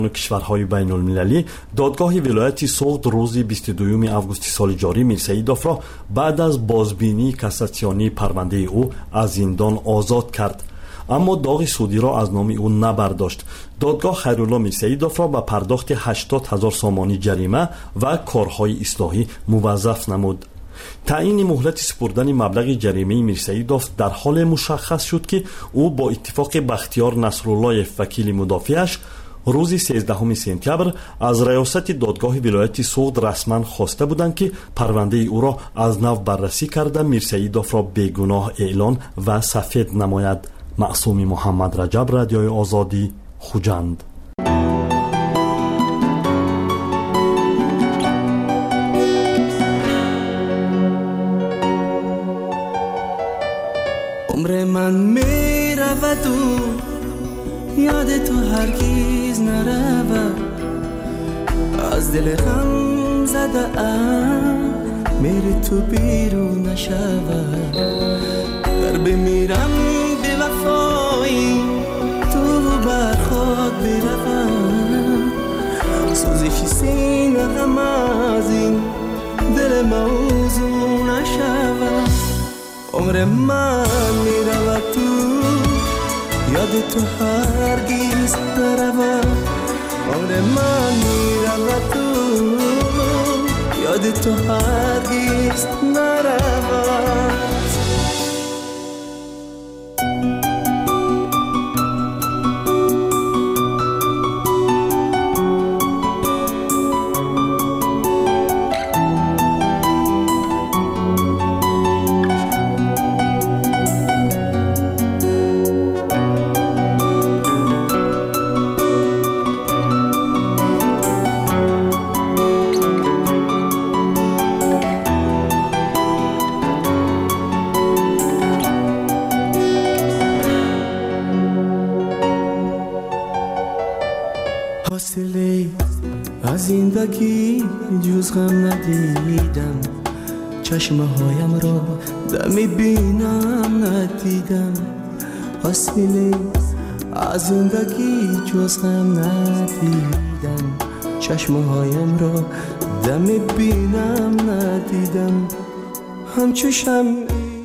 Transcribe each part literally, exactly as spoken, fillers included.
کشورهای بین المللی دادگاه ولایت سوخت روز بیست و دوم آگوست سال جاری میرسیدوف را بعد از بازبینی کاساسیونی پرونده او از زندان آزاد کرد، اما داغ سودی را از نام او نبرداشت. دادگاه خیرالله میرسیدوف را به پرداخت هشتاد هزار سامانی جریمه و کارهای اصلاحی موظف نمود. تعیین مهلت سپردن مبلغ جریمه میرسیدوف در حال مشخص شد که او با اتفاق بختیار نصرالله وکیل مدافعش روز سیزدهم سپتامبر از ریاست دادگاه ولایت سوخت رسما خواسته بودند که پرونده او را از نو بررسی کرده میرسیدوف را بیگناه اعلان و سفید نماید. معصوم محمد رجب، رادیوی آزادی، خوجند. عمر من می رود و یاد تو هرگز نرود، از دل غم زده ام میری تو بیرون نشود. گر بمیرم به وفایی تو بر خاک بروم، سوزش سینه غم از این دل موضوع نشود. عمر من میرود تو یاد تو هرگز نرود، عمر من میرود تو یاد تو هرگز نرود. حاصله از زندگی جز غم ندیدم، چشمه هایم را دمی بینم ندیدم. حاصله از زندگی جز غم ندیدم، چشمه هایم را دمی بینم ندیدم. همچو شمع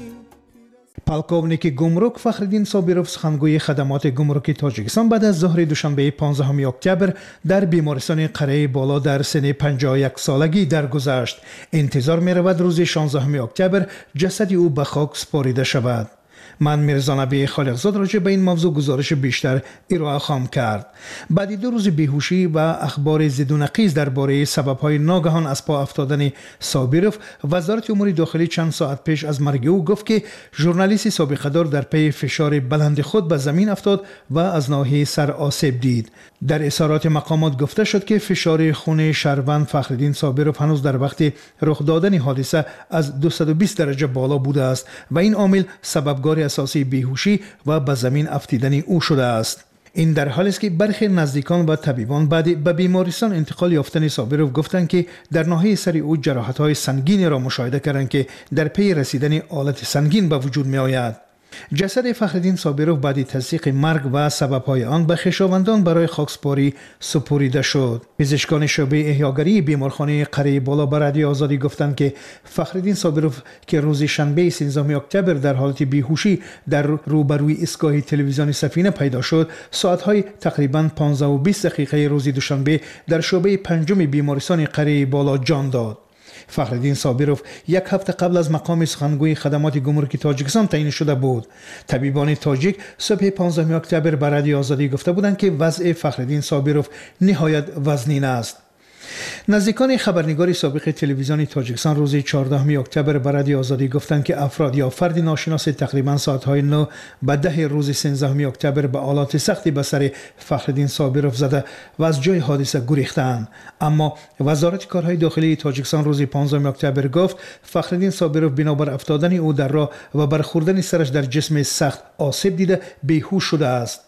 полковник гумрук Фахриддин Собиров сухангӯи хадамоти гумруки Тоҷикистон баъд аз зоҳри душанбеи понздаҳуми октябр дар бемористони қараи боло дар синни панҷоҳ и як солагӣ даргузашт. интизор меравад рӯзи шонздаҳуми октябр ҷасади ӯ ба хок спорида шавад. من میرزا نبی خالقزاد راجع به این موضوع گزارش بیشتر ارائه خواهم کرد. بعد دو روز بیهوشی و اخبار ضد و نقیض درباره سبب‌های ناگهان از پا افتادن صابروف، وزارت امور داخلی چند ساعت پیش از مرگ او گفت که ژورنالیست سابقه‌دار در پی فشار بلند خود به زمین افتاد و از ناحیه سر آسیب دید. در اظهارات مقامات گفته شد که فشار خون شهروند فخرالدین صابروف هنوز در وقت رخ دادن حادثه از دویست و بیست درجه بالا بوده است و این عامل سببگار اساسی بیهوشی و به زمین افتیدن او شده است. این در حالی است که برخی نزدیکان و طبیبان بعد به بیمارستان انتقال یافتن صابروف گفتند که در ناحیه سر او جراحت‌های سنگین را مشاهده کردند که در پی رسیدن آلت سنگین به وجود می آید. جسد فخرالدین صابروف بعد تصدیق مرگ و سبب‌های آن به خویشاوندان برای خاکسپاری سپرده شد. پزشکان شعبه احیاگری بیمارخانه قره بالا به رادیو آزادی گفتند که فخرالدین صابروف که روز شنبه سیزدهم اکتبر در حالت بیهوشی در روبروی ایستگاه تلویزیونی سفینه پیدا شد، ساعت‌های تقریباً پانزده و بیست دقیقه روز دوشنبه در شعبه پنجم بیمارستان قره بالا جان داد. فخرالدین صابروف یک هفته قبل از مقام سخنگوی خدمات گمرکی تاجیکستان تعیین شده بود. طبیبان تاجیک صبح پانزدهم اکتبر به رادیو آزادی گفته بودند که وضع فخرالدین صابروف نهایت وزنین است. نزدیکان خبرنگار سابق تلویزیون تاجیکستان روز چهاردهم اکتبر به رادیو آزادی گفتند که افراد یا فرد ناشناس تقریبا ساعت‌های نه به ده روز سیزدهم اکتبر به آلات سختی به سر فخرالدین صابروف زده و از جای حادثه گریختند. اما وزارت کارهای داخلی تاجیکستان روز پانزدهم اکتبر گفت فخرالدین صابروف بنابر افتادن او در راه و برخوردن سرش در جسم سخت آسیب دیده بیهوش شده است.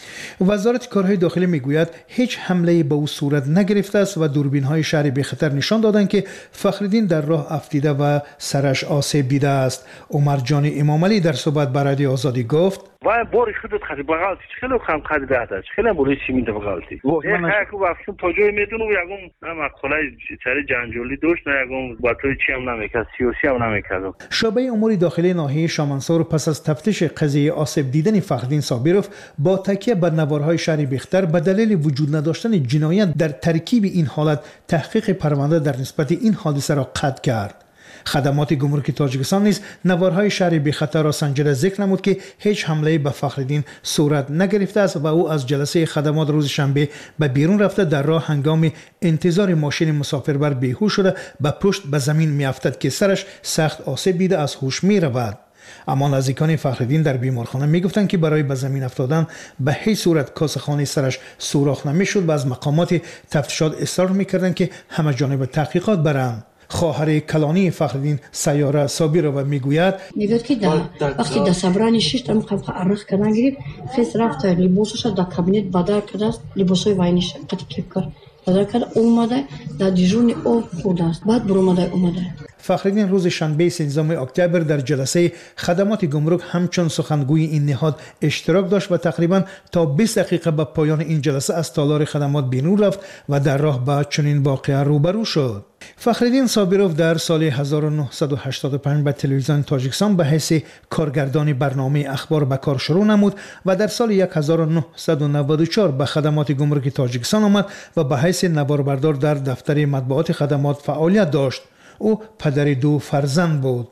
وزارت کارهای داخلی میگوید هیچ حمله به او صورت نگرفته است و دوربین‌های شهر بی خطر نشان دادند که فخرالدین در راه افتیده و سرش آسیب دیده است. عمر جان امامعلی در صحبت با رادیو آزادی گفت و باری خودت خیلی بغالتی خیلی خام خیلی داده خیلی بولی چی میده بغالتی یک کو وقتی توجه میدونم یگم ما خلای سر جنجالی داشت نه یگم با تو چی هم نمیکرد سیاسی هم نمیکرد. شعبه امور داخلی ناحیه شامنسار پس از تفتیش قضیه آسیب دیدن فخرالدین صابروف با تکیه بر نوارهای شهر بیختر به دلیل وجود نداشتن جنایت در ترکیب این حالت تحقیق پرونده در نسبت این حادثه را قطع کرد. خدمات گمرکی تاجیکستان نیز نوارهای شهر بیخطر را سنجیده ذکر نمود که هیچ حمله به فخرالدین صورت نگرفته است و او از جلسه خدمات روز شنبه به بیرون رفته در راه هنگام انتظار ماشین مسافربر بیهوش شده به پشت به زمین میافتد که سرش سخت آسیب دیده از هوش می رود. اما نزدیکان فخرالدین در بیمارخانه میگفتند که برای به زمین افتادن به هیچ صورت کاسه‌خانه سرش سوراخ نمیشد و از مقامات تفتیشات اصرار میکردند که همه جانب تحقیقات برند. خواهر کلانی فخرالدین سیاره صابرova میگوید میگوید که وقتی در صبرانی شش تا مقام عرق کردن گرفت خیس رفت لباسش در کابینت بدر کرده است لباسای واینش قطع کیپ کرد بدر کرد اومده در دیجون او خورده است بعد برومده اومده. فخرالدین روز شنبه سیزدهم اکتبر در جلسه خدمات گمرک همچون سخنگوی این نهاد اشتراک داشت و تقریبا تا بیست دقیقه به پایان این جلسه از تالار خدمات بیرون رفت و در راه با چنین واقعه روبرو شد. فخرالدین صابروف در سال هزار و نهصد و هشتاد و پنج به تلویزیون تاجیکستان به حیث کارگردان برنامه اخبار به کار شروع نمود و در سال هزار و نهصد و نود و چهار به خدمات گمرکی تاجیکستان آمد و به حیث نواربردار در دفتر مطبوعات خدمات فعالیت داشت. او پدر دو فرزند بود.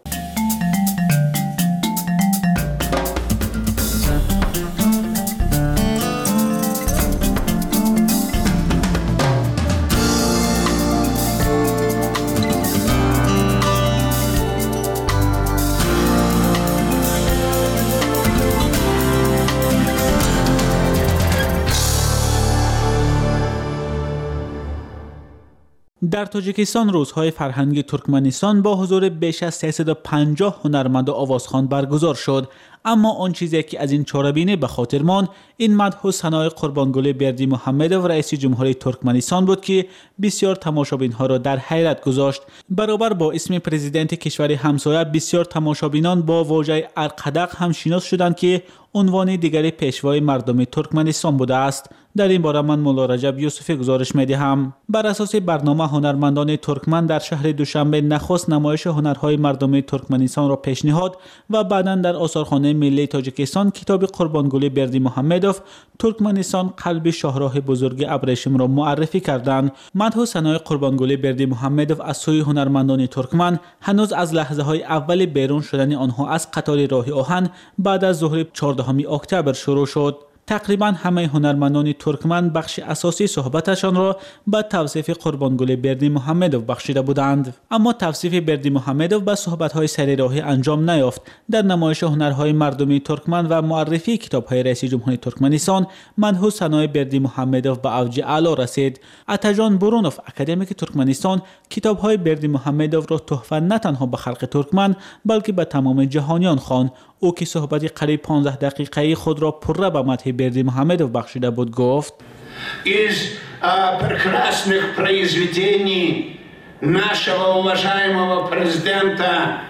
در تاجیکستان روزهای فرهنگی ترکمنستان با حضور بیش از سیصد و پنجاه هنرمند و آوازخوان برگزار شد. اما آن چیزی که از این چاره‌بینی به خاطر ماند این مدح و ثنای قربانگل بردی محمدوف رئیس جمهوری ترکمنستان بود که بسیار تماشابین‌ها را در حیرت گذاشت. برابر با اسم پرزیدنت کشور همسایه بسیار تماشابینان با واژه ارقدق هم شناس شدند که عنوان دیگری پیشوای مردم ترکمنستان بوده است. در این باره من مولا رجب یوسفی گزارش می‌دهم. بر اساس برنامه هنرمندان ترکمن در شهر دوشنبه نخست نمایش هنرهای مردم ترکمنستان را پیشنهاد و بعداً در آثارخانه ملی تاجیکستان کتاب قربانگل بردی محمدوف ترکمنستان قلب شاهراه بزرگ ابریشم را معرفی کردند. مدح و ثنای قربانگل بردی محمدوف از سوی هنرمندان ترکمن هنوز از لحظه‌های اول بیرون شدن آنها از قطار راه آهن بعد از ظهر چهاردهم اکتبر شروع شد. تقریبا همه هنرمندان ترکمن بخش اساسی صحبتشان را به توصیف قربانگل بردی محمدوف بخشیده بودند. اما توصیف بردی محمدوف به صحبت‌های سر راهی انجام نیافت. در نمایش هنرهای مردمی ترکمن و معرفی کتاب‌های رئیس جمهوری ترکمنستان مدح و ثنای بردی محمدوف به اوج اعلا رسید. اتاجان برونوف اکادمیک ترکمنستان کتاب‌های بردی محمدوف را تحفه نه تنها به خلق ترکمن بلکه به تمام جهانیان خواند. او که صحبت قریب پانزده دقیقه‌ای خود را پره به مدح بردی محمدوف بخشیده بود گفت: из прекрасных произведений нашего уважаемого президента.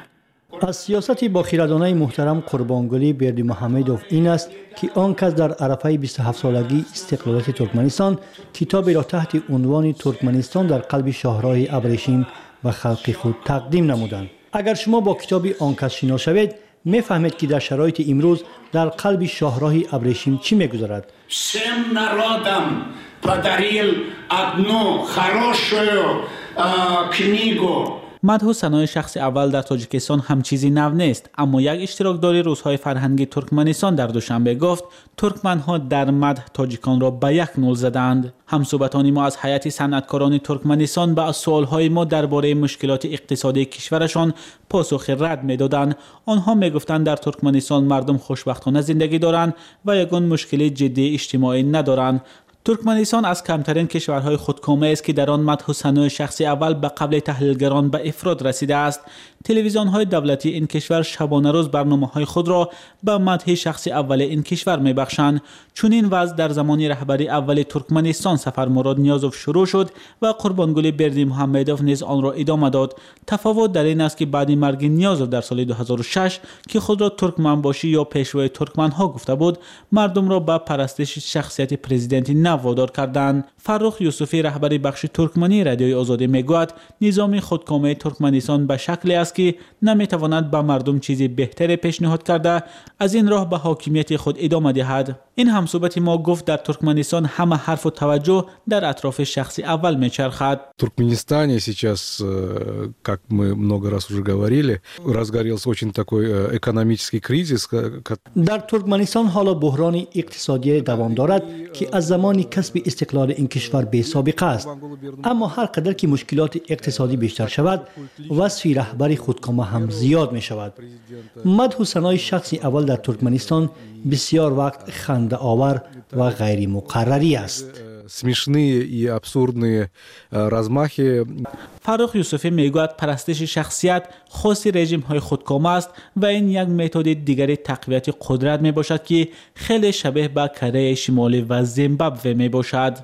از سیاست با خیره‌دانه محترم قربانگلی بردی محمدوف این است که آن کس در عرفه بیست و هفت سالگی استقلالیت ترکمنستان کتابی را تحت عنوان ترکمنستان در قلب شاهراه ابریشم و خلق خود تقدیم نمودند. اگر شما با کتابی آن کس شنا شوید میفهمید که در شرایط امروز در قلب شاهراه ابریشم چی میگذرد. Всем народам подарил одну хорошую книгу. مدح و ثنای شخص اول در تاجیکستان هم چیزی نو نیست، اما یک اشتراکدار روزهای فرهنگی ترکمنستان در دوشنبه گفت ترکمنها در مدح تاجیکان را به یک نول زدند. همصحبتان ما از هیئت صنعتکاران ترکمنستان به سوالهای ما درباره مشکلات اقتصادی کشورشان پاسخ رد میدادند. آنها میگفتند در ترکمنستان مردم خوشبختانه زندگی دارند و یگان مشکل جدی اجتماعی ندارند. ترکمنستان از کمترین کشورهای خودکامه است که در آن مدح و ثنای شخص اول به قبل تحلیلگران به افراد رسیده است. تلویزیون‌های دولتی این کشور شبانه روز برنامه‌های خود را به مدح شخص اول این کشور می‌بخشند. چون این وضع در زمان رهبری اول ترکمنستان سفر مراد نیازوف شروع شد و قربانگلی بردی محمدوف نیز آن را ادامه داد. تفاوت در این است که بعد مرگ نیازوف در سال دو هزار و شش که خود را ترکمنباشی یا پیشوای ترکمن‌ها گفته بود، مردم را به پرستش شخصیت پرزیدنتی نو وادار کردند. فرخ یوسفی رهبر بخش ترکمنی رادیوی آزادی میگوید نظام خودکامه ترکمنستان به شکلی است که نمیتواند به مردم چیزی بهتر پیشنهاد کرده از این راه به حاکمیت خود ادامه دهد. این همصحبت ما گفت در ترکمنستان همه حرف و توجه در اطراف شخص اول میچرخد. Туркменистане сейчас, как мы много раз уже говорили, разгорелся очень такой экономический кризис. در ترکمنستان حالا بحران اقتصادی دوام دارد که از زمان کسب استقلال این کشور بی سابقه است. اما هر قدر که مشکلات اقتصادی بیشتر شود، وصف رهبر خودکامه هم زیاد می شود. مدح و ثنای شخص اول در ترکمنستان بسیار وقت خنده آور و غیر مقرری است. смешные и абсурдные размахи. فرخ یوسفی میگوید پرستش شخصیت خاص رژیم های خودکامه است و این یک متد دیگر تقویت قدرت می باشد که خیلی شبیه به کره شمالی و زیمبابوه می باشد.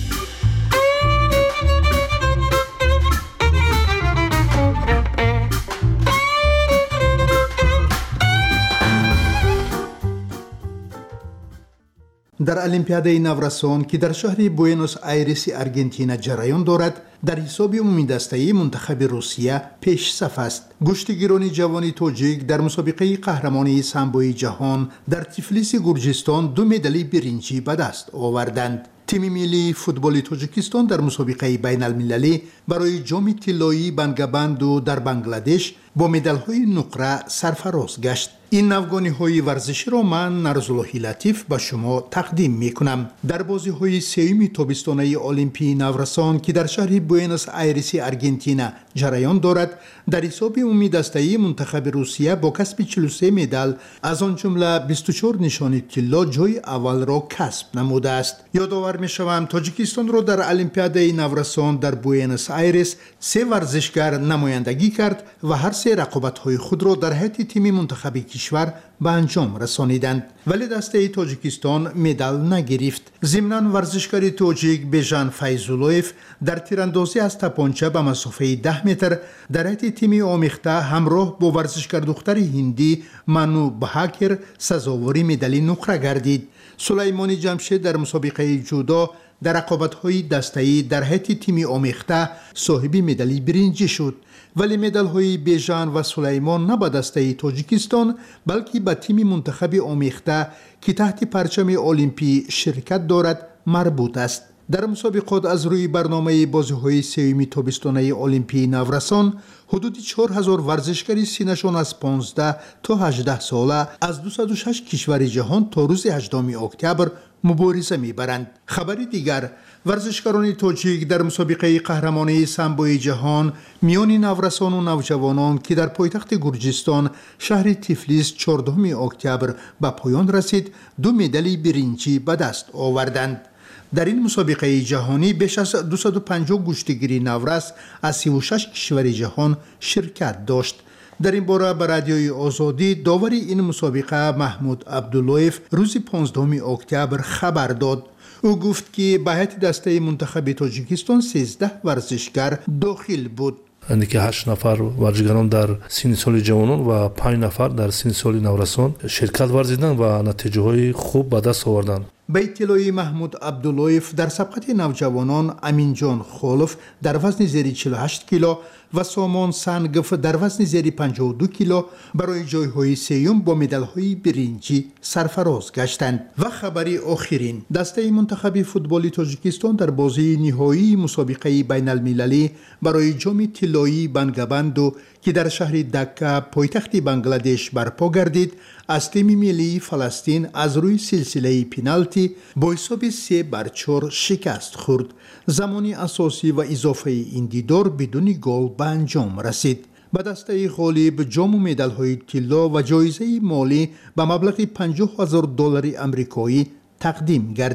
در المپیادهای نورسان که در شهر بوئنوس آیرس آرژانتین جریان دارد، در حساب عمومی دسته منتخب روسیه پیش صف است. گشتگیران جوان تاجیک در مسابقه قهرمانی سامبوی جهان در تیفلیس گرجستان دو مدال برنجی به دست آوردند. تیم ملی فوتبال تاجیکستان در مسابقه بین المللی برای جام طلایی بنگابندو در بنگلادش با مدال‌های نقره سرفراز گشت. این نوگانی‌های ورزشی را من نرزاللهی لطیف به شما تقدیم می‌کنم. در بازی‌های سوم تابستانه المپی نورسان که در شهر بوئنوس آیرس آرژانتین جریان دارد، در حساب عمومی دسته منتخب روسیه با کسب چهل و سه مدال از آن جمله بیست و چهار نشان طلا جای اول را کسب نموده است. یادآور می‌شوم تاجیکستان را در المپیاد نورسان در بوئنوس آیرس سه ورزشکار نمایندگی کرد و هر سه رقابت‌های خود را در حیط تیم منتخب کشور به انجام رسانیدند، ولی دسته تاجیکستان مدال نگرفت. ضمناً ورزشکار تاجیک بیژن فیض‌الله‌یف در تیراندازی از تپانچه به مسافه ده متر در حیط تیم آمیخته همراه با ورزشکار دختر هندی منو بهاکر سزاوار مدال نقره گردید. سلیمانی جمشید در مسابقه جودو در رقابت‌های دسته‌ای در حیط تیم آمیخته صاحب مدال برنجی شد، ولی مدال‌های بیژن و سلیمان نه به دسته تاجیکستان بلکه به تیم منتخب آمیخته که تحت پرچم المپی شرکت دارد مربوط است. در مسابقات از روی برنامه بازی‌های سوم تابستانه المپی نورسان حدود چهار هزار ورزشکار سینشان از پانزده تا هجده ساله از دویست و شش کشور جهان تا روز هجدهم اکتبر مبارزه می‌برند. خبری دیگر، ورزشکاران تاجیک در مسابقه قهرمانی سامبوی جهان میان نورسان و نوجوانان که در پایتخت گرجستان شهر تیفلیس چهاردهم اکتبر به پایان رسید، دو مدال برنجی به دست آوردند. در این مسابقه جهانی بیش از دویست و پنجاه گشتگیر نورس از سی و شش کشور جهان شرکت داشت. در این باره به رادیوی آزادی داور این مسابقه محمود عبداللهیف روز پانزدهم اکتبر خبر داد. او گفت که به هیئت دسته منتخب تاجیکستان سیزده ورزشکار داخل بود. که هشت نفر ورزشکاران در سن سال جوانان و پنج نفر در سن سال نورسان شرکت ورزیدند و نتیجه های خوب به دست آوردند. به اطلاع محمود عبداللهیف در سبقت نوجوانان امین جان خولف در وزن زیر چهل و هشت کیلو و سامان سنگف در وزن زیر پنجاه و دو کیلو برای جایهای سیوم با مدال‌های برنجی سرفراز گشتند. و خبری آخرین، دسته منتخب فوتبال تاجیکستان در بازی نهایی مسابقه بین المللی برای جام طلایی بنگابندو که در شهر دکه پایتخت بنگلادش برپا گردید از تیم ملی فلسطین از روی سلسله پنالتی با حساب سه بر چهار شکست خورد. زمانی اساسی و اضافه این دیدار بدون گل به انجام رسید. به دسته غالب جام و مدال‌های طلا و جایزه مالی به مبلغ پنجاه هزار دلار آمریکایی تقدیم گردید.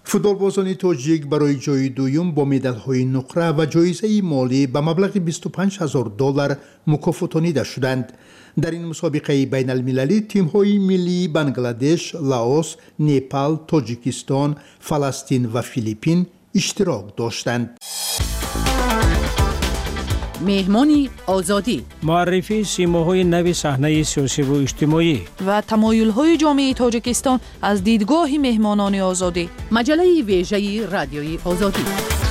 فوتبالبازان تاجیک برای جای دوم با مدال‌های نقره و جایزه مالی به مبلغ بیست و پنج هزار دلار مکافاتانیده شدند. در این مسابقه بین المللی تیم‌های ملی بنگلادش، لاوس، نپال، تاجیکستان، فلسطین و فیلیپین اشتراک داشتند. مهمانی آزادی، معرفی سیماهای نو صحنه سیاسی و اجتماعی و تمایل‌های جامعه تاجیکستان از دیدگاه مهمانان آزادی. مجله ویژه رادیوی آزادی.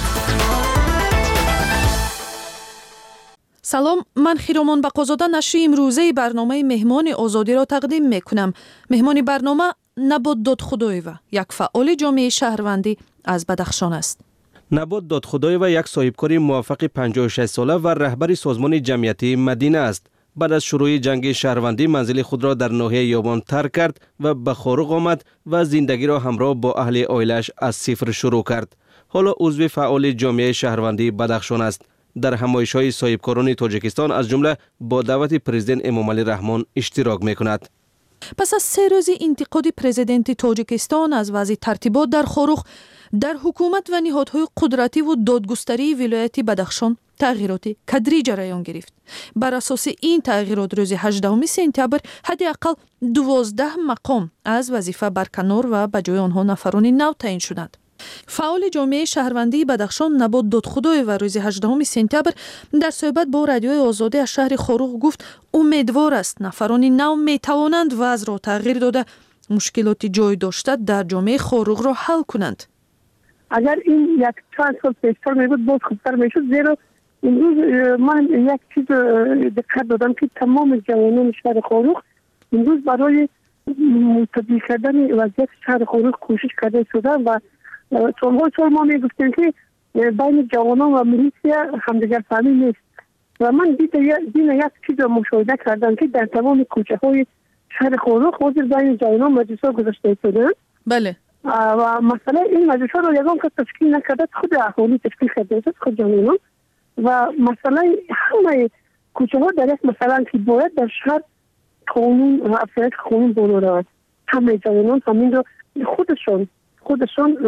سلام، من خیرامان بقازاده نشر امروزه برنامه مهمان آزادی را تقدیم میکنم. مهمان برنامه نبات دادخدایوه، یک فعال جامعه شهروندی از بدخشان است. نبات دادخدایوه یک صاحبکار موفق پنجاه و شش ساله و رهبر سازمان جمعیتی مدینه است. بعد از شروع جنگ شهروندی منزل خود را در ناحیه یابان ترک کرد و به خارق آمد و زندگی را همراه با اهل عائله‌اش از صفر شروع کرد. حالا عضو فعال جامعه شهروندی بدخشان است. در همایش‌های صاحبکاران تاجیکستان از جمله با دعوت پرزیدنت امامعلی رحمان اشتراک می‌کند. پس از سه روز انتقاد پرزیدنت تاجیکستان از وضع ترتیبات در خارق، در حکومت و نهادهای قدرتی و دادگستری ولایت بدخشان تغییرات کدری جریان گرفت. بر اساس این تغییرات روز هجدهم سپتامبر حداقل دوازده مقام از وظیفه برکنار و به جای آنها نفران نو تعیین شدند. فعال جامعه شهروندی بدخشان نبات دادخدایوه و روز هجدهم سپتامبر در صحبت با رادیوی آزادی از شهر خارق گفت امیدوار است نفران نو می توانند وضع را تغییر داده مشکلات جای داشته در جامعه خارق را حل کنند. اگر این یک چند سال پیشتر می بود باز خوبتر می شد، زیرا امروز من یک چیز دقت دادم که تمام جوانان شهر خارق امروز برای تبدیل کردن وضعیت شهر خارق کوشش کرده شده و سالهای سال ما می گفتیم که بین جوانان و میلیسیا همدیگر فهمی نیست و من دیدم یک چیز مشاهده کردم که در تمام کوچه های شهر خارق حاضر بین جوانان مجلس ها گذاشته شده. بله. و مثلا این مجلس ها رو یکان که تشکیل نکرده، خود اهالی تشکیل کرده است، خود جوانان و مثلا همه کوچه ها در یک مثلا که باید در شهر قانون و افزایش قانون بالا رود، همه جوانان همین رو خودشون خودشون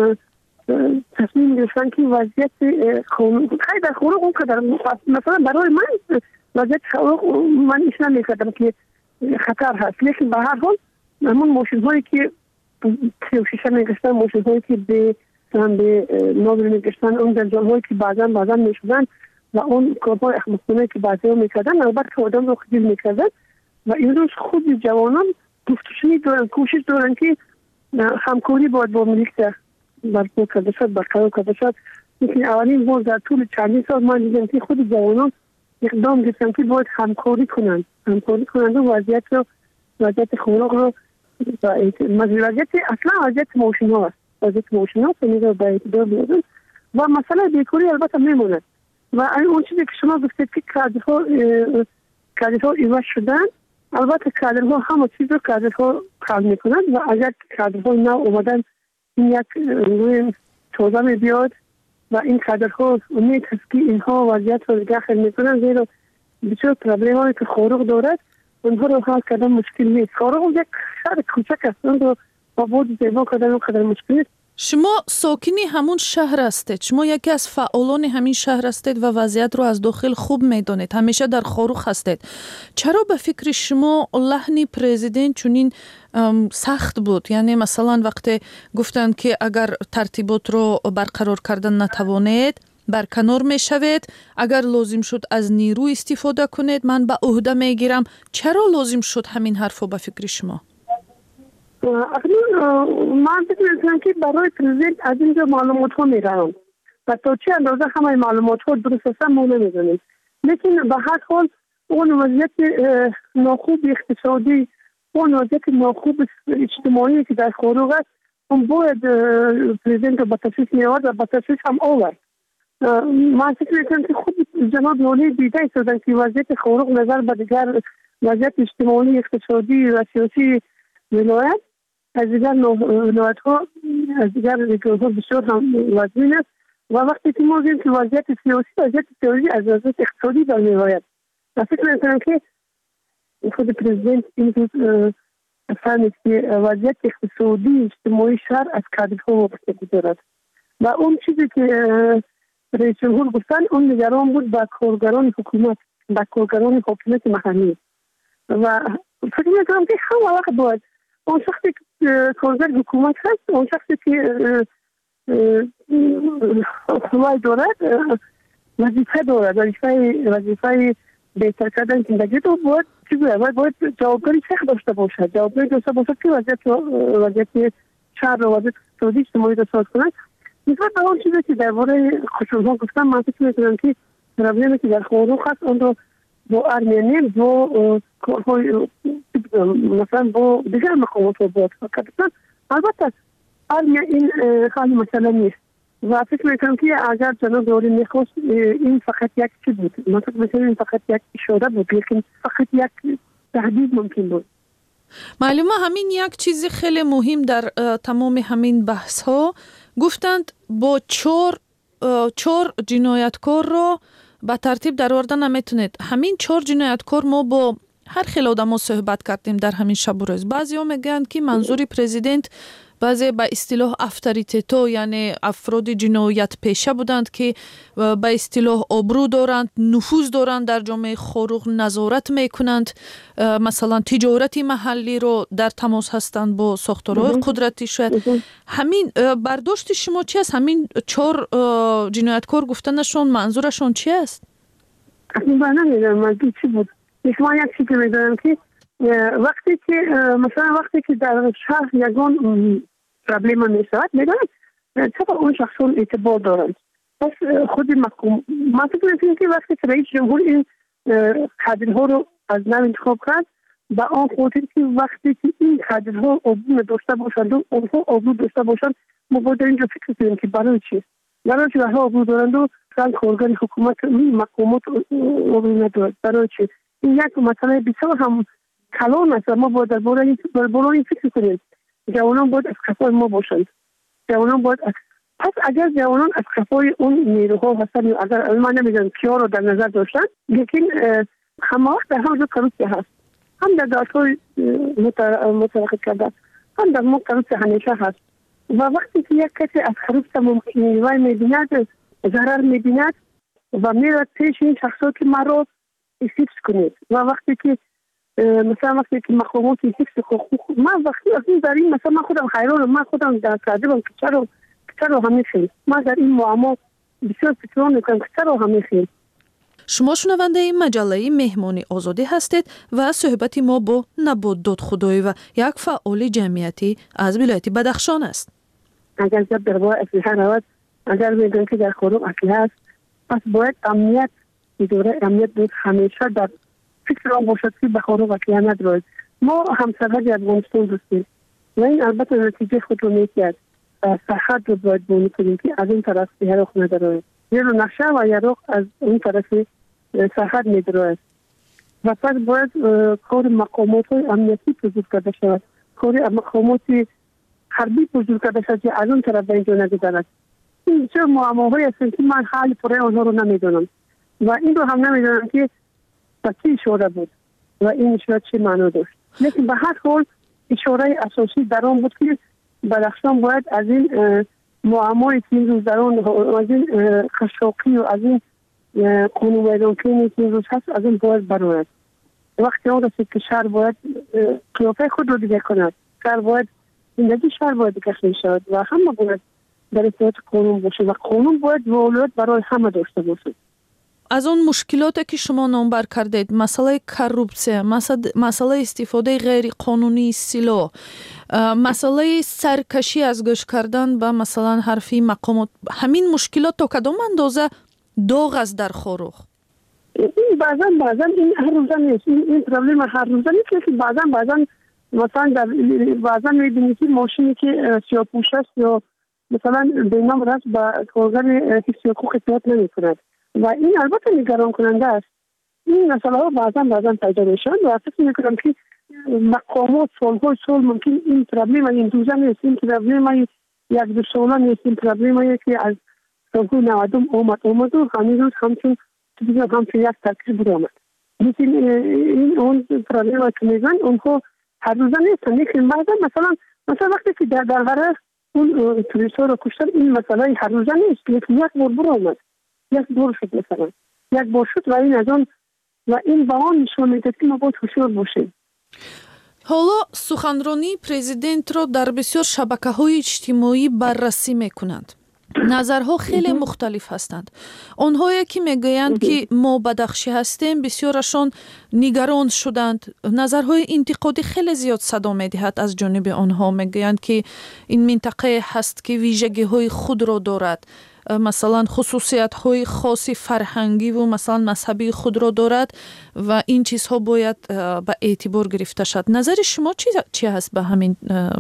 تصمیم گرفتن که وضعیت قانون خیلی در خارق اون که مثلا برای من وضعیت خارق من ایش نمیکردم که خطر هست، لیکن به هر حال همون ماشین هایی که شیشه میگشتن، ماشین هایی که به به نابر میگشتن، اون در جان هایی که بعضا بعضا میشدن و اون کارهای احمقانه که بعضی ها میکردن البته که آدم رو خجیل میکردن و این روز خود جوانان گفتشنی دارن، کوشش دارن که همکاری باید با میلیسیا برپا کرده شد، برقرار کرده شد. لیکن اولین بار در طول چندین سال من دیدم که خود جوانان اقدام گرفتن که باید همکاری کنند همکاری کنند و وضعیت رو وضعیت خارق رو وضعیت اصلا وضعیت ماشین ها است، وضعیت ماشین ها سنی رو به اعتبار بیارن و مسئله بیکاری البته میموند و اون چیزی که شما گفتید که کادرها کادرها ایواز شدن، البته کادرها همه چیز رو کادرها حل میکنند و اگر کادرها نو اومدن این یک روی توضیح می بیاد و این کادرها امید هست که اینها وضعیت رو دیگه حل میکنن، زیرا بسیار پرابلم هایی که خارق دارد اونها رو حل کردن مشکل نیست. خارق یک شهر کوچک است، اون رو با بود زیبا کردن و قدر مشکل نیست. شما ساکنی همون شهر هستید، شما یکی از فعالان همین شهر هستید و وضعیت رو از داخل خوب میدونید، همیشه در خارق هستید. چرا به فکر شما لحن پرزیدنت چنین سخت بود؟ یعنی مثلا وقتی گفتند که اگر ترتیبات رو برقرار کردن نتوانید برکنار میشوید، اگر لازم شد از نیرو استفاده کنید من به عهده میگیرم، چرا لازم شد همین حرفو به فکر شما؟ من فکر میکنم که برای پرزیدنت از اینجا معلومات ها میرم و تا چه اندازه همه معلومات ها درست است ما نمیدونیم، لیکن به هر حال اون وضعیت ناخوب اقتصادی، اون وضعیت ناخوب اجتماعی که در خارق است اون باید پرزیدنت رو به تشخیص میآورد و به تشخیص هم آورد. من فکر میکنم که خود جناب نولی دیده شدن که وضعیت خارق نظر به دیگر وضعیت اجتماعی اقتصادی و سیاسی ولایت از دیگر ولایت ها از دیگر ریاست ها بسیار هم وزین است و وقتی که ما دیدیم که وضعیت سیاسی وضعیت سیاسی از وضعیت اقتصادی در میآید و فکر میکنم که خود پرزیدنت این روز فهمید که وضعیت اقتصادی اجتماعی شهر از کادرها وابستگی دارد و اون چیزی که رئیس جمهور گفتن اون نگران بود با کارگران حکومت، با کارگران حکومت محلی و فکر میکنم که همه وقت باید اون شخصی که کارگر حکومت هست، اون شخصی که حمای دارد وظیفه دارد، وظیفه وظیفه بهتر کردن زندگی تو باید چیزی باید باید جوابداری چه داشته باشد، جوابداری داشته باشد که وضعیت وضعیت شهر و وضعیت اقتصادی اجتماعی را ساز کنند. نسبت به اون چیزی که درباره خشونت‌ها گفتم، من فکر می‌کنم که پروبلمی که در خاروخ هست اون رو با ارمنی با مثلا با دیگر مقامات رو باید کردن. البته ارمنی این خالی مسئله نیست و فکر میکنم که اگر جناب دوری میخواست این فقط یک چی بود، من فکر میکنم این فقط یک اشاره بود، لیکن فقط یک تهدید ممکن بود. معلومه همین یک چیز خیلی مهم در تمام همین بحث ها گفتند با چهار چهار جنایتکار را به ترتیب در آوردن نمیتونید. همین چهار جنایتکار ما با هر خیلی آدم ها صحبت کردیم در همین شب و روز. بعضی ها میگن که منظوری پرزیدنت بعضی به اصطلاح افتریتیتو یعنی افراد جنایت پیشه بودند که به اصطلاح آبرو دارند، نفوذ دارند در جامعه خاروخ، نظارت میکنند، مثلا تجارتی محلی رو در تماس هستند با ساختارهای قدرتی. شاید همین برداشت شما چی است؟ همین چهار جنایتکار گفتنشون منظورشون چی است؟ من نمیدونم منظور چی بود. من یک چیزی میدونم که وقتی که مثلا وقتی که در شهر یگان پرابلم میشود میدونم چطور اون شخصون اعتبار دارند. پس خود مقام من فکر میکنم که وقتی که رئیس جمهور این کادرها رو از نو انتخاب کرد با آن خاطر که وقتی که این کادرها عبور داشته باشند و اونها عبور داشته باشند ما باید اینجا فکر کنیم که برای چی برای چی ها عبور دارند و کار کارگر حکومت مقامات عبور ندارد. برای چی این یک مسئله بسیار هم کلان است. ما باید در باره این فکر کنیم. جوانان باید از خفای ما باشند. جوانان باید از... پس اگر جوانان از خفای اون نیروها هستند، اگر من نمیدونم کیا رو در نظر داشتن، لیکن همه وقت در همه کروسی هست، هم در دادهای متوقف کرده، هم در ما کروسی همیشه هست و وقتی که یک کسی از خروسی ممکن نیروی میبیند، ضرر میبیند و میرد پیش این شخصا که ما رو حفظ کنید و وقتی که مثلا وقتی که مقامات حفظ حقوق من وقتی از این در این مثلا من خودم حیرانم، من خودم در کادرم که چرا چرا همین خیلی من در این معما بسیار فکر میکنم که چرا همین خیلی. شما شنونده این مجله مهمانی آزادی هستید و صحبت ما با نبود داد خدایی و یک فعال جمعیتی از ولایت بدخشان است. اگر جب در باره اسلحه رود، اگر میگن که در خاروخ اسلحه است، پس باید امنیت اداره امنیت بود همیشه در فکر آن باشد که به خاروخ اسلحه ندارد. ما همسرحد افغانستان دوستیم و این البته نتیجه خود رو میکرد. سرحد رو باید بونی کنیم که از این طرف یراق ندارد، یه رو نقشه و یراق از این طرف سرحد میدارد و پس باید کار مقامات های امنیتی بزرگ کرده شود، کار مقامات حربی بزرگ کرده شود که از اون طرف به اینجا نگذرد. این چه معماهایی هستند که من حال پره آنها رو نمیدونم و این رو هم نمیدونم که با چی اشاره بود و این اشاره چه معنا داشت. لیکن به هر حال اشاره اساسی در آن بود که بدخشان باید از این معمای که این روز در آن از این خشاقی و از این قانون ویرانکنی که این روز هست از این باید برآید. وقتی آن رسید که شهر باید قیافه خود رو دیگه کند، شهر باید زندگی شهر باید دیگه شود و همه باید در اطاعت قانون باشه و قانون باید ولایت برای همه داشته باشه. از اون مشکلاتی که شما نامبر کردید، مسئله کروپسیه، مسئله استفاده غیر قانونی سلاح، مسئله سرکشی از گوش کردن به مثلا حرفی مقامات، همین مشکلات تا کدام اندازه داغ است در خاروخ؟ این بعضا بعضا این هر روزه نیست، این پرابلم هر روزه نیست که بعضا بعضا مثلا در بعضا میبینید که ماشینی که سیاه‌پوش است یا مثلا بینام راست با کارگر حفظ حقوق اطاعت نمی‌کند و این البته نگران کننده است. این مسئله ها بعضا بعضا پیدا میشن و فکر میکنم که مقامات سالهای سال ممکن این پرابلم این دوزه نیست، این پرابلم یک دو ساله نیست، این پرابلم که از سالهای نودم اومد اومد و همین روز همچون همچون یک ترکیب بود آمد. لیکن این اون پرابلم که میگن اونها هر روزه نیستن. لیکن بعضا مثلا مثلا وقتی که در درباره اون توریست ها رو کشتن این مسئله هر روزه نیست، لیکن یک بار برو آمد، یک بار شد مثلا یک بار شد و این از آن و این با آن نشون میده که ما باید هوشیار باشیم. حالا سخنرانی پرزیدنت را در بسیار شبکه‌های اجتماعی بررسی می‌کنند. نظرها خیلی مختلف هستند. آنهایی که میگویند که ما بدخشی هستیم بسیارشان نگران شدند. نظرهای انتقادی خیلی زیاد صدا می‌دهد از جانب آنها. میگویند که این منطقه هست که ویژگی‌های خود را دارد، مثلا خصوصیت‌های خاص فرهنگی و مثلا مذهبی خود را دارد و این چیزها باید به اعتبار گرفته شد. نظر شما چی چی هست به همین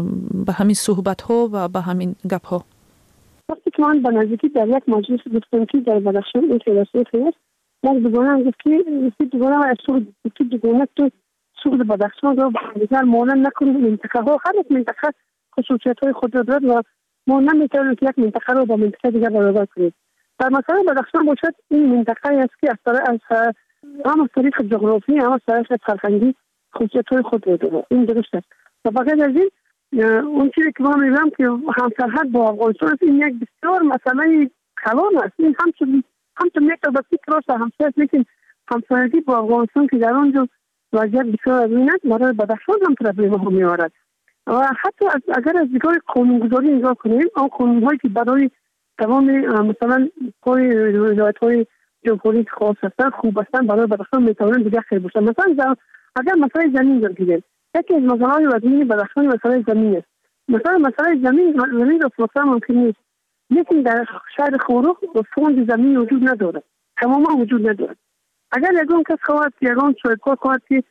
به همین صحبت‌ها و به همین گپ‌ها؟ وقتی که من به نزدیکی در یک مجلس گفتم که در بدخشان این فیلسوف هست، یک دوگانه هم گفت که دوگانه و از سوق دوگانه تو سوق بدخشان رو دیگر مانند نکنید. منطقه ها هر یک منطقه خصوصیت های خود را دارد و ما نمیتونیم که یک منطقه رو با منطقه دیگر برابر کنیم. در مثلا بدخشان باشد این منطقه است که از طریق از هم از طریق جغرافی هم از طریق فرهنگی خصوصیت های خود را دارد. این درست است. و بغیر از این اون چیزی که ما می‌بینم که همسرحد با افغانستان این یک بسیار مسئله کلان است. این همچون همچون میتونه فکر راست همسر، لیکن همسایگی با افغانستان که در آنجا وضعیت بسیار عظیم است برای بدخشان هم پرابلم ها می‌آورد. و حتی اگر از دیدگاه قانونگذاری نگاه کنیم، آن قانون‌هایی که برای تمام مثلا پای ولایت‌های جمهوری خاص هستند خوب هستند برای بدخشان میتوانند دیگر خیر باشند. مثلا اگر مسئله زمین بگیریم، یکی از مسائل وزنی بدخشان مسئله زمین است. مثلا مسئله زمین زمین را فروختن ممکن نیست، لیکن در شهر خورخ فوند زمین وجود ندارد، تماما وجود ندارد. اگر یگان کس خواهد یگان صاحبکار خواهد که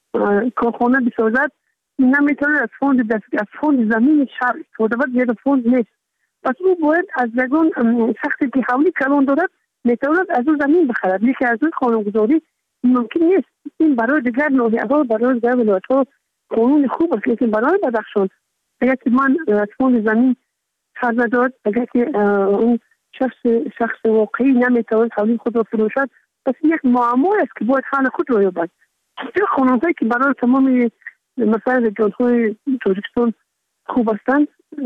کارخانه بسازد، نمیتونه از فوند از فوند زمین شهر استفاده کنه، زیرا فوند نیست. پس او باید از یگان شخصی که حولی کلان دارد میتواند از او زمین بخرد، لیکن از اون قانونگذاری ممکن نیست. این برای دیگر ناحیه‌ها برای دیگر ولایت‌ها قانون خوب است، لیکن برای بدخشان اگر که من از فوند زمین سر نداد، اگر که اون شخص شخص واقعی نمیتواند حولی خود را فروشد، پس یک معما است که باید حل خود را یابد. این قانون‌هایی که برای تمام مثلا جان‌های تاجیکستان خوب هستند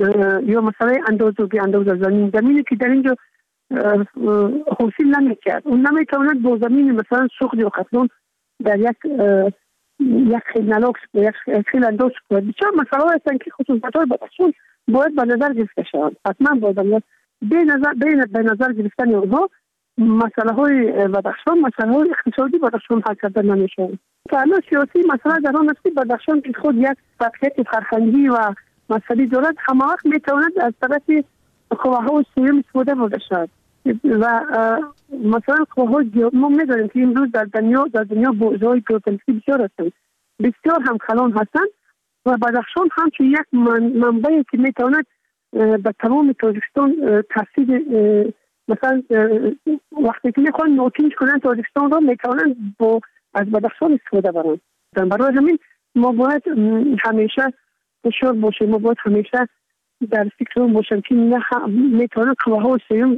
یا مثلا انداز و بی انداز زمین زمینی که در اینجا حاصل نمی‌کرد، اون نمیتواند با زمین مثلا سوخت یا قطلون در یک یک خیلی نلاکس یک خیلی انداز کنید. بسیار مسئله هستند که خصوصیت‌های بدخشان باید به نظر گرفته شوند. حتما باید به نظر به نظر گرفتن اونها مسئله های بدخشان، مسئله های اقتصادی بدخشان حل کرده نمیشوند. فعلا سیاسی مسئله در آن است که بدخشان که خود یک فعالیت فرهنگی و مذهبی دارد، همه وقت میتواند از طرف قواهای سوم استفاده برده شود و مثلا قواهای ما میدانیم که امروز در دنیا در دنیا بورژهای پروتستانی بسیار هستند، بسیار هم کلان هستند و بدخشان همچون یک منبعی که میتواند به تمام تاجیکستان تاثیر مثلا وقتی که میخوان نوچینج کنن تاجیکستان را میتونن با از بدخشان استفاده برن. برای همین ما باید همیشه هوشیار باشیم، ما باید همیشه در فکرمون باشیم که نه میتونن قواها سوم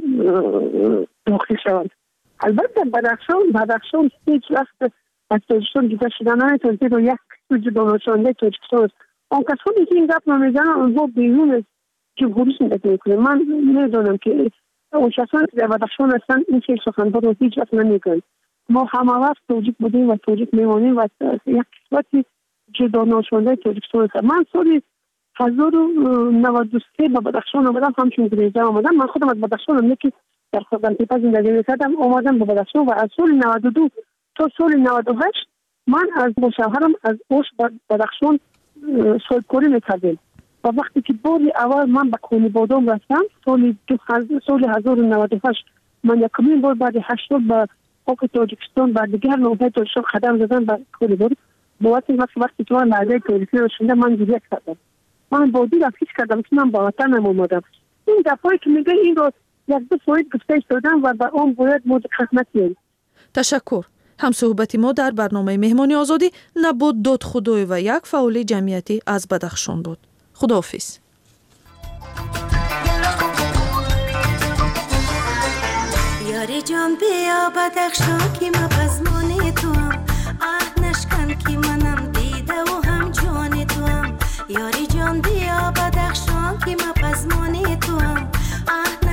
داخل شوند. البته بدخشان بدخشان هیچ وقت از تاجیکستان جدا شدن نمیتونه، زیرا یک جدا شدن تاجیکستان است. آن کسانی که این گپ نمیزنن اونها بیرون از جمهوری زندگی میکنن. من نمیدونم که اون شخصان که در بدخشان هستن این چه سخنها رو هیچ وقت نمیکنن. ما همه وقت توجیک بودیم و توجیک میمانیم و یک کسوتی جدا نشونده توجیکستان هست. من سالی هزار و نود و سه به بدخشان آمدم، همچون گریزه آمدم. من خودم از بدخشان هم یکی در خودم تیپا زندگی میکردم آمدم به بدخشان و از سال نود و دو تا سال نود و هشت من از با شوهرم از اوش بدخشان صاحبکاری میکردیم. و وقتی که باری اول من به کونی بادام رفتم سال سال هزار و نود و هشت من یکمین بار بعد هشت سال به خاک تاجیکستان و دیگر نوبت تاجیکستان قدم زدم به کونی بادام. بابت وقتی وقتی که من لحظه تاریخی رو شنیدم من گریه کردم. من با دل افسوس کردم که من با وطنم اومدم. این دفعه که میگه این رو یک دو فاید گفتش دادم و به اون باید ما خدمت کنیم. تشکر. هم صحبت ما در برنامه مهمانی آزادی نبود داد خدای و یک فعال جمعیتی از بدخشان بود. خداحافظ. یاری جان بیا بدخشان که ما بزمان تو هم آه نشکن که منم دیده و هم جان تو بدخشان که ما پزمان تو هم